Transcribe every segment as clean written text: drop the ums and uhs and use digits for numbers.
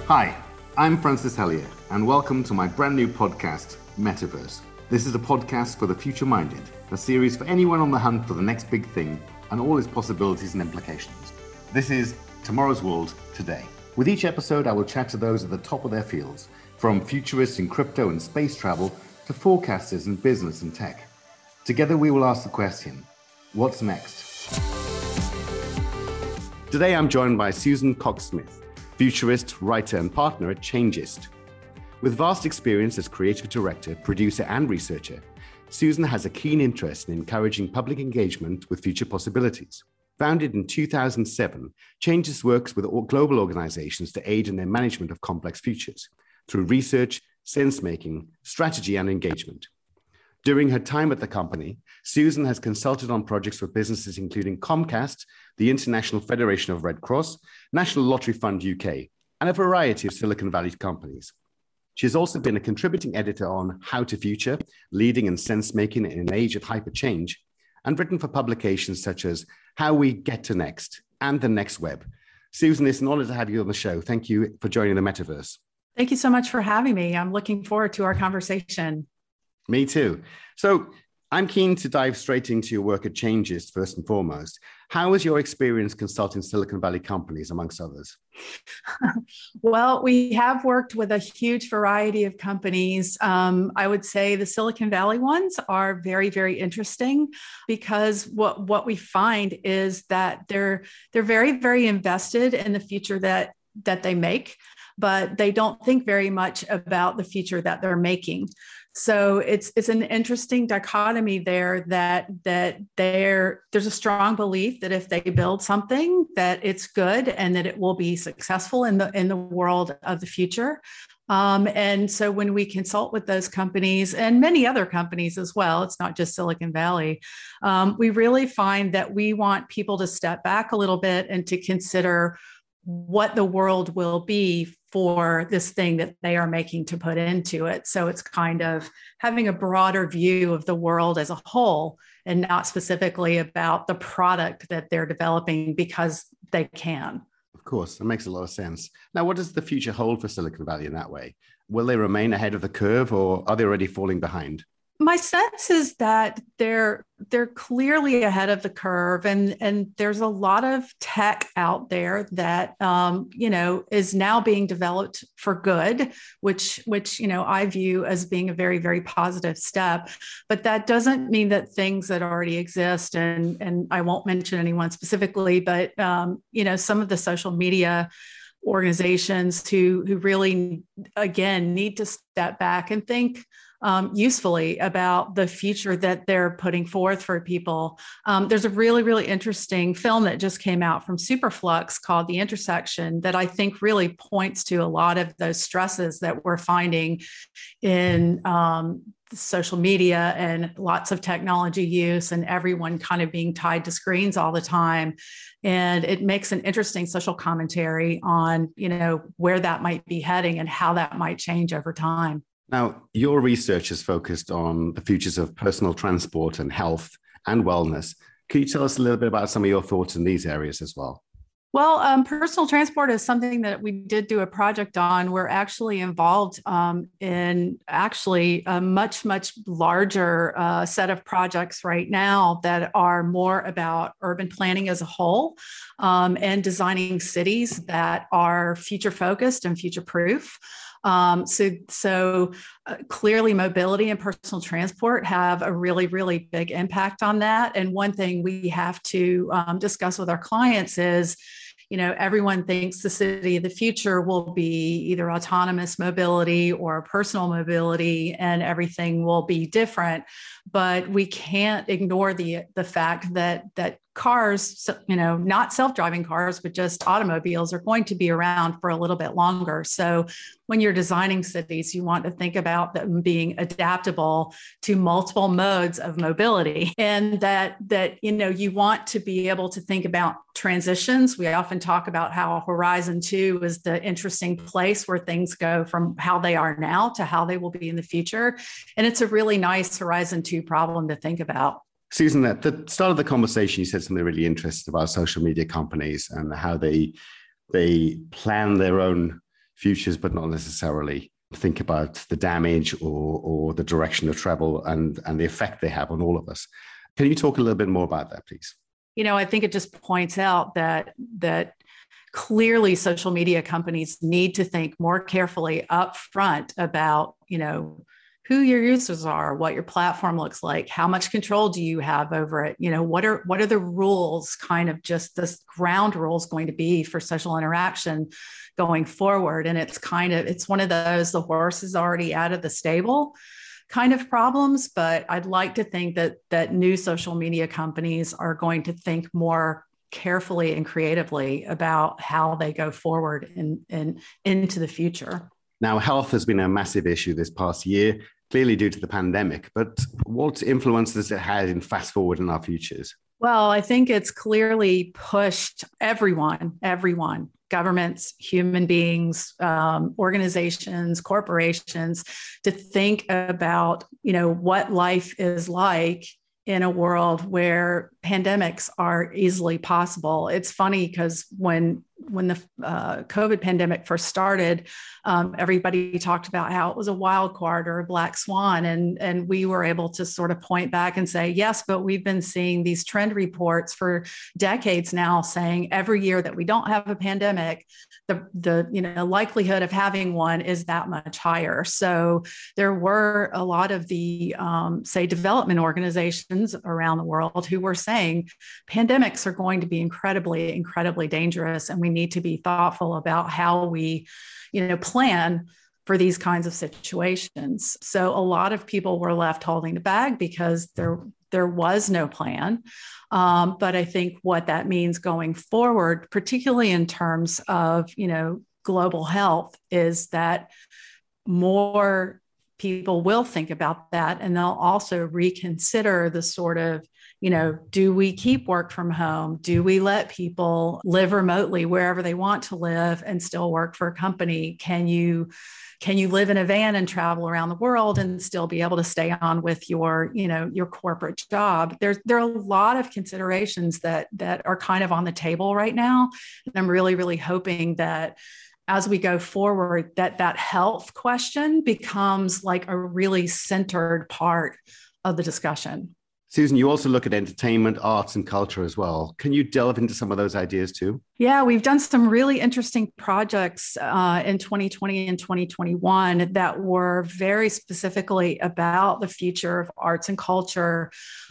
Hi, I'm Francis Hellier, and welcome to my brand new podcast, Metaverse. This is a podcast for the future-minded, a series for anyone on the hunt for the next big thing and all its possibilities and implications. This is Tomorrow's World Today. With each episode, I will chat to those at the top of their fields, from futurists in crypto and space travel to forecasters in business and tech. Together, we will ask the question, what's next? Today, I'm joined by Susan Cox-Smith, futurist, writer, and partner at Changeist. With vast experience as creative director, producer, and researcher, Susan has a keen interest in encouraging public engagement with future possibilities. Founded in 2007, Changeist works with global organizations to aid in their management of complex futures through research, sense-making, strategy, and engagement. During her time at the company, Susan has consulted on projects with businesses including Comcast, the International Federation of Red Cross, National Lottery Fund UK, and a variety of Silicon Valley companies. She has also been a contributing editor on How to Future, Leading in Sense-Making in an Age of Hyperchange, and written for publications such as How We Get to Next and The Next Web. Susan, it's an honor to have you on the show. Thank you for joining the Metaverse. Thank you so much for having me. I'm looking forward to our conversation. Me too. So I'm keen to dive straight into your work at Changeist first and foremost. How has your experience consulting Silicon Valley companies, amongst others? Well, we have worked with a huge variety of companies. I would say the Silicon Valley ones are very, very interesting because what we find is that they're very, very invested in the future that they make, but they don't think very much about the future that they're making. So it's an interesting dichotomy there that there's a strong belief that if they build something that it's good and that it will be successful in the world of the future. And so when we consult with those companies and many other companies as well, it's not just Silicon Valley, we really find that we want people to step back a little bit and to consider what the world will be for this thing that they are making to put into it. So it's kind of having a broader view of the world as a whole and not specifically about the product that they're developing because they can. Of course, that makes a lot of sense. Now, what does the future hold for Silicon Valley in that way? Will they remain ahead of the curve or are they already falling behind? My sense is that they're clearly ahead of the curve, and there's a lot of tech out there that is now being developed for good, which I view as being a very, very positive step. But that doesn't mean that things that already exist, and I won't mention anyone specifically, but some of the social media organizations who really again need to step back and think usefully about the future that they're putting forth for people. There's a really, really interesting film that just came out from Superflux called The Intersection that I think really points to a lot of those stresses that we're finding in social media and lots of technology use and everyone kind of being tied to screens all the time. And it makes an interesting social commentary on, where that might be heading and how that might change over time. Now, your research is focused on the futures of personal transport and health and wellness. Can you tell us a little bit about some of your thoughts in these areas as well? Well, personal transport is something that we did do a project on. We're actually involved in a much, much larger set of projects right now that are more about urban planning as a whole and designing cities that are future focused and future proof. So clearly mobility and personal transport have a really, really big impact on that. And one thing we have to discuss with our clients is, everyone thinks the city of the future will be either autonomous mobility or personal mobility and everything will be different. But we can't ignore the fact that cars, not self-driving cars, but just automobiles are going to be around for a little bit longer. So when you're designing cities, you want to think about them being adaptable to multiple modes of mobility, and that you want to be able to think about transitions. We often talk about how Horizon 2 is the interesting place where things go from how they are now to how they will be in the future. And it's a really nice Horizon 2 problem to think about. Susan, at the start of the conversation, you said something really interesting about social media companies and how they plan their own futures, but not necessarily think about the damage or the direction of travel and the effect they have on all of us. Can you talk a little bit more about that, please? I think it just points out that clearly social media companies need to think more carefully up front about, who your users are, what your platform looks like, how much control do you have over it? What are the rules, kind of just the ground rules going to be for social interaction going forward? And it's one of those, the horse is already out of the stable kind of problems. But I'd like to think that new social media companies are going to think more carefully and creatively about how they go forward and into the future. Now, health has been a massive issue this past year, clearly due to the pandemic, but what influence has it had in fast forward in our futures? Well, I think it's clearly pushed everyone, governments, human beings, organizations, corporations, to think about, what life is like in a world where pandemics are easily possible. It's funny because when the COVID pandemic first started, everybody talked about how it was a wild card or a black swan. And we were able to sort of point back and say, yes, but we've been seeing these trend reports for decades now saying every year that we don't have a pandemic, the likelihood of having one is that much higher. So there were a lot of the, say, development organizations around the world who were saying pandemics are going to be incredibly, incredibly dangerous. And we need to be thoughtful about how we, plan for these kinds of situations. So a lot of people were left holding the bag because there was no plan. But I think what that means going forward, particularly in terms of, global health, is that more people will think about that, and they'll also reconsider the sort of, do we keep work from home? Do we let people live remotely wherever they want to live and still work for a company? Can you live in a van and travel around the world and still be able to stay on with your corporate job? There are a lot of considerations that are kind of on the table right now. And I'm really, really hoping that as we go forward, that health question becomes like a really centered part of the discussion. Susan, you also look at entertainment, arts, and culture as well. Can you delve into some of those ideas too? Yeah, we've done some really interesting projects in 2020 and 2021 that were very specifically about the future of arts and culture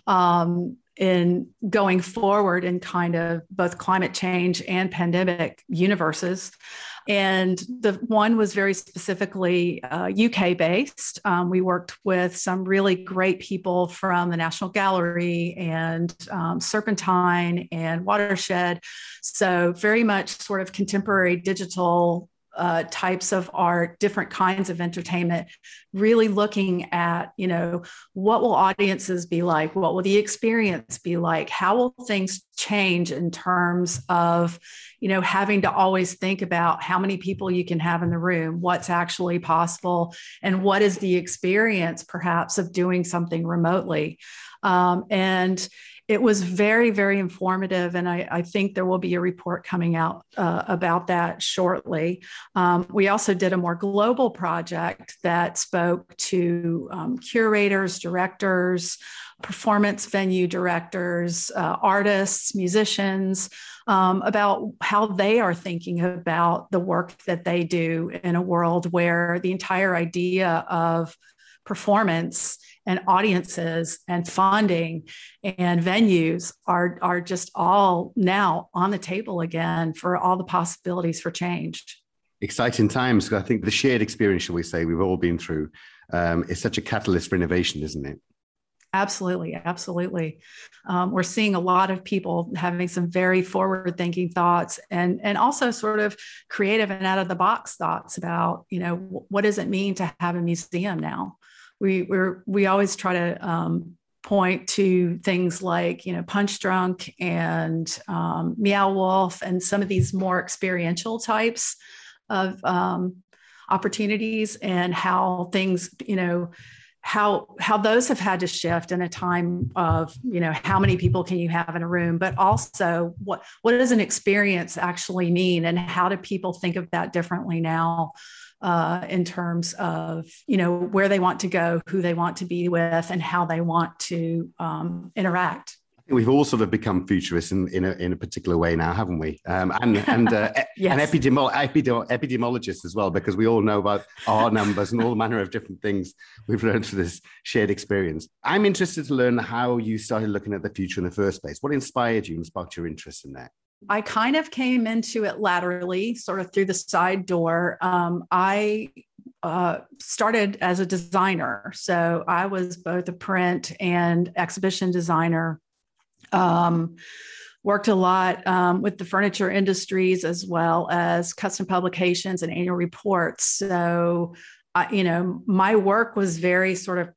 in going forward in kind of both climate change and pandemic universes. And the one was very specifically UK based. We worked with some really great people from the National Gallery and Serpentine and Watershed. So very much sort of contemporary digital types of art, different kinds of entertainment, really looking at, what will audiences be like? What will the experience be like? How will things change in terms of, having to always think about how many people you can have in the room, what's actually possible, and what is the experience perhaps of doing something remotely. And it was very, very informative. And I think there will be a report coming out about that shortly. We also did a more global project that spoke to curators, directors, performance venue directors, artists, musicians, about how they are thinking about the work that they do in a world where the entire idea of performance and audiences and funding and venues are just all now on the table again for all the possibilities for change. Exciting times. I think the shared experience, shall we say, we've all been through is such a catalyst for innovation, isn't it? Absolutely. Absolutely. We're seeing a lot of people having some very forward-thinking thoughts and also sort of creative and out of the box thoughts about, what does it mean to have a museum now? We always try to point to things like, Punch Drunk and Meow Wolf and some of these more experiential types of opportunities and how things, how those have had to shift in a time of, how many people can you have in a room, but also what does an experience actually mean, and how do people think of that differently now, in terms of, where they want to go, who they want to be with, and how they want to interact. We've all sort of become futurists in a particular way now, haven't we? And Yes. epidemiologists as well, because we all know about R numbers and all manner of different things we've learned through this shared experience. I'm interested to learn how you started looking at the future in the first place. What inspired you and sparked your interest in that? I kind of came into it laterally, sort of through the side door. I started as a designer. So I was both a print and exhibition designer. Worked a lot with the furniture industries, as well as custom publications and annual reports. So, my work was very sort of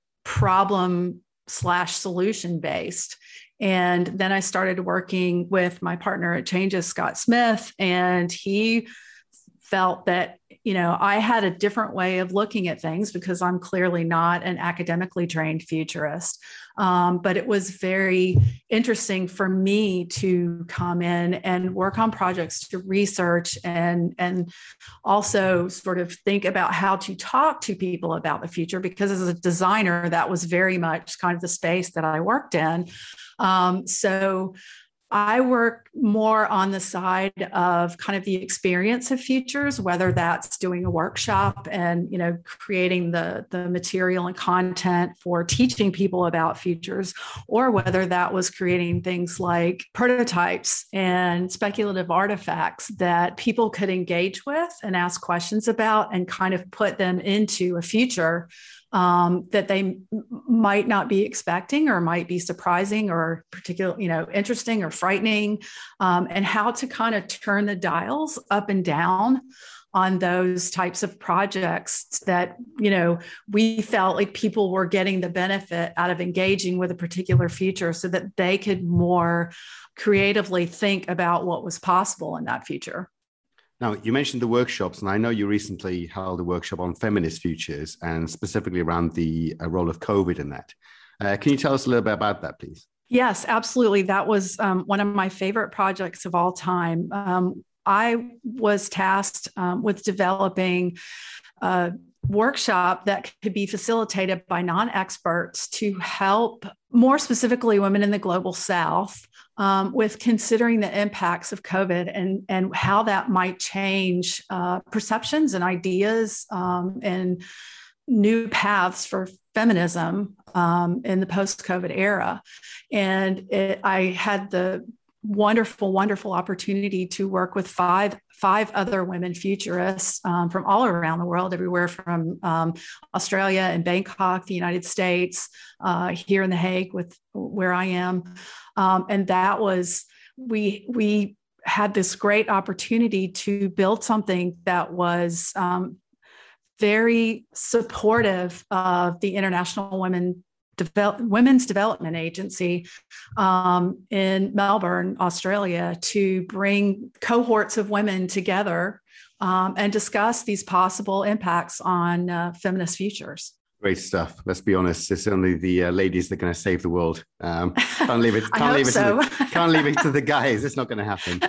problem/solution based. And then I started working with my partner at Changes, Scott Smith, and he felt that, I had a different way of looking at things, because I'm clearly not an academically trained futurist. But it was very interesting for me to come in and work on projects to research and also sort of think about how to talk to people about the future, because as a designer, that was very much kind of the space that I worked in. So I work more on the side of kind of the experience of futures, whether that's doing a workshop and, creating the material and content for teaching people about futures, or whether that was creating things like prototypes and speculative artifacts that people could engage with and ask questions about, and kind of put them into a future that they might not be expecting, or might be surprising, or particularly, interesting or frightening, and how to kind of turn the dials up and down on those types of projects that, we felt like people were getting the benefit out of engaging with a particular future, so that they could more creatively think about what was possible in that future. Now, you mentioned the workshops, and I know you recently held a workshop on feminist futures, and specifically around the role of COVID in that. Can you tell us a little bit about that, please? Yes, absolutely. That was one of my favorite projects of all time. I was tasked with developing a workshop that could be facilitated by non-experts to help, more specifically, women in the global South with considering the impacts of COVID and how that might change perceptions and ideas and new paths for feminism in the post-COVID era. And I had the wonderful opportunity to work with five other women futurists from all around the world, everywhere from Australia and Bangkok, the United States, here in The Hague, where I am. And that was, we had this great opportunity to build something that was very supportive of the International Women's Development Agency in Melbourne, Australia, to bring cohorts of women together and discuss these possible impacts on feminist futures. Great stuff. Let's be honest. It's only the ladies that are going to save the world. Can't leave it. Can't leave it to the guys. It's not going to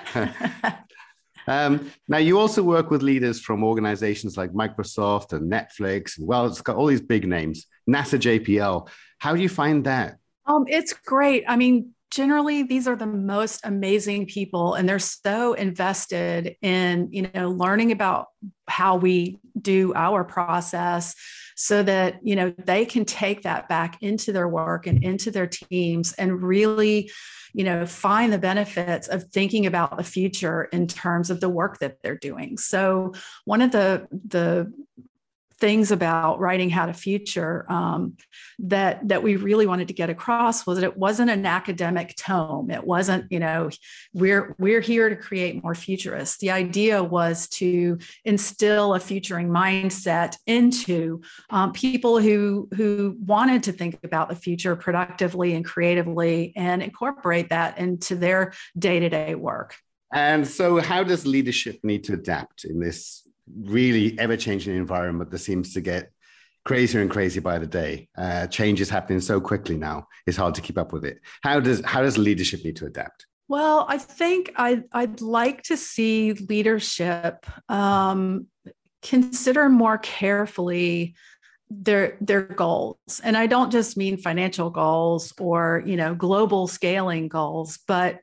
happen. Now, you also work with leaders from organizations like Microsoft and Netflix. Well, it's got all these big names. NASA, JPL. How do you find that? It's great. I mean, generally, these are the most amazing people, and they're so invested in, learning about how we do our process, so that, they can take that back into their work and into their teams and really, find the benefits of thinking about the future in terms of the work that they're doing. So one of the things about writing How to Future that we really wanted to get across was that it wasn't an academic tome. It wasn't, we're here to create more futurists. The idea was to instill a futuring mindset into people who wanted to think about the future productively and creatively, and incorporate that into their day-to-day work. And so how does leadership need to adapt in this really ever-changing environment that seems to get crazier and crazier by the day. Change is happening so quickly now. It's hard to keep up with it. How does leadership need to adapt? Well, I think I'd like to see leadership consider more carefully their goals. And I don't just mean financial goals or, global scaling goals, but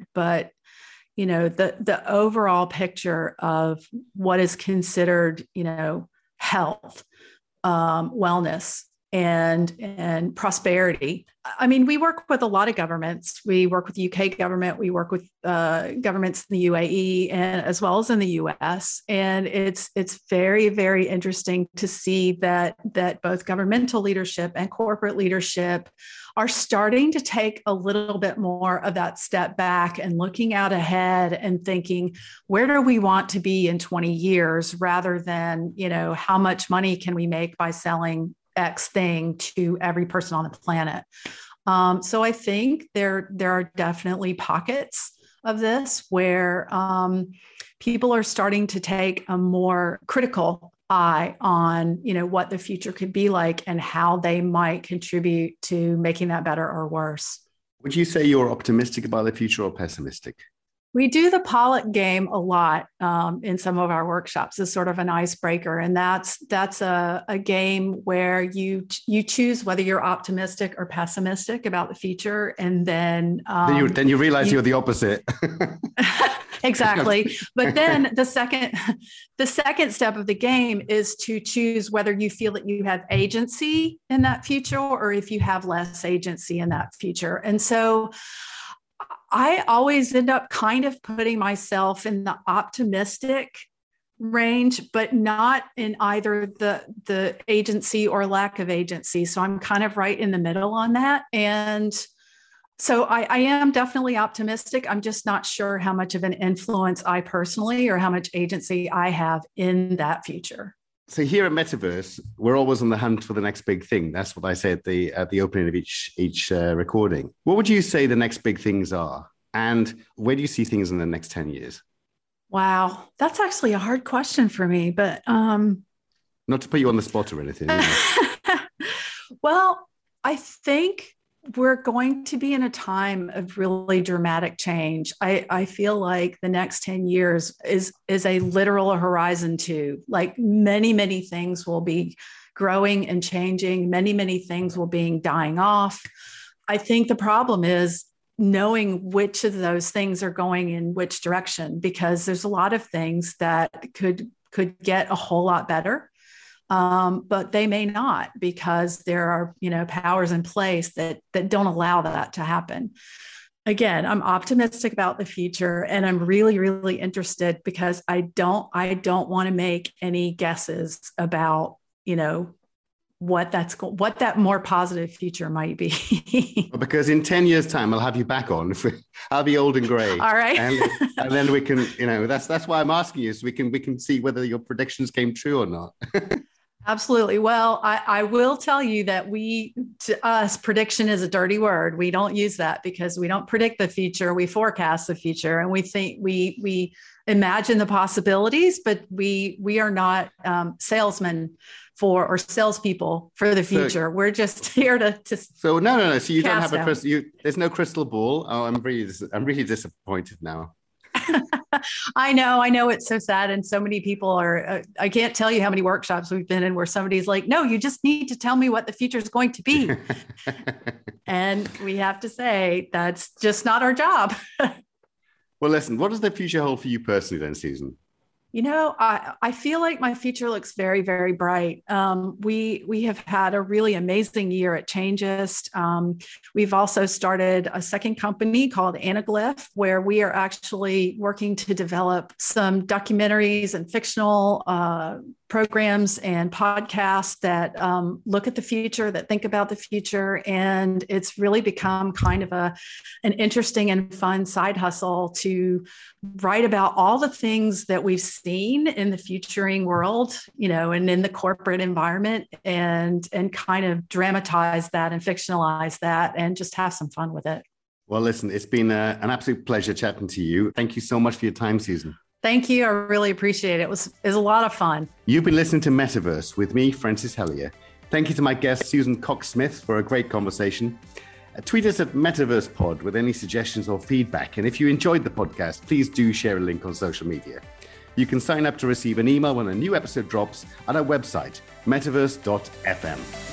the overall picture of what is considered, health, wellness, and prosperity. I mean, we work with a lot of governments. We work with the UK government. We work with governments in the UAE and as well as in the US. And it's very, very interesting to see that both governmental leadership and corporate leadership are starting to take a little bit more of that step back and looking out ahead and thinking, where do we want to be in 20 years rather than, how much money can we make by selling X thing to every person on the planet. So I think there are definitely pockets of this where people are starting to take a more critical eye on, what the future could be like and how they might contribute to making that better or worse. Would you say you're optimistic about the future or pessimistic? We do the Pollock game a lot in some of our workshops as sort of an icebreaker. And that's a game where you choose whether you're optimistic or pessimistic about the future. And then you realize you're the opposite. Exactly. But then the second step of the game is to choose whether you feel that you have agency in that future or if you have less agency in that future. And so I always end up kind of putting myself in the optimistic range, but not in either the agency or lack of agency. So I'm kind of right in the middle on that. And so I am definitely optimistic. I'm just not sure how much of an influence I personally or how much agency I have in that future. So here at Metaverse, we're always on the hunt for the next big thing. That's what I say at the opening of each recording. What would you say the next big things are? And where do you see things in the next 10 years? Wow, that's actually a hard question for me, but not to put you on the spot or anything. Well, I think we're going to be in a time of really dramatic change. I feel like the next 10 years is a literal horizon too. Like many, many things will be growing and changing. Many, many things will be dying off. I think the problem is knowing which of those things are going in which direction, because there's a lot of things that could get a whole lot better. But they may not, because there are, powers in place that don't allow that to happen. Again, I'm optimistic about the future, and I'm really, really interested because I don't want to make any guesses about, what that more positive future might be. Because in 10 years' time, I'll have you back on. I'll be old and gray. All right. And then we can, that's why I'm asking you, so we can see whether your predictions came true or not. Absolutely. Well, I will tell you that to us, prediction is a dirty word. We don't use that because we don't predict the future. We forecast the future, and we think we imagine the possibilities, but we are not salesmen or salespeople for the future. We're just here to. So no. So you don't have a crystal. There's no crystal ball. Oh, I'm really disappointed now. I know it's so sad. And so many people are, I can't tell you how many workshops we've been in where somebody's like, no, you just need to tell me what the future is going to be. And we have to say, that's just not our job. Well, listen, what does the future hold for you personally then, Susan? I feel like my future looks very, very bright. We have had a really amazing year at Changist. We've also started a second company called Anaglyph, where we are actually working to develop some documentaries and fictional programs and podcasts that look at the future, that think about the future. And it's really become kind of an interesting and fun side hustle to write about all the things that we've seen in the futuring world, and in the corporate environment, and kind of dramatize that and fictionalize that and just have some fun with it. Well, listen, it's been an absolute pleasure chatting to you. Thank you so much for your time, Susan. Thank you. I really appreciate it. It was a lot of fun. You've been listening to Metaverse with me, Francis Hellier. Thank you to my guest, Susan Cox-Smith, for a great conversation. Tweet us at MetaversePod with any suggestions or feedback. And if you enjoyed the podcast, please do share a link on social media. You can sign up to receive an email when a new episode drops at our website, metaverse.fm.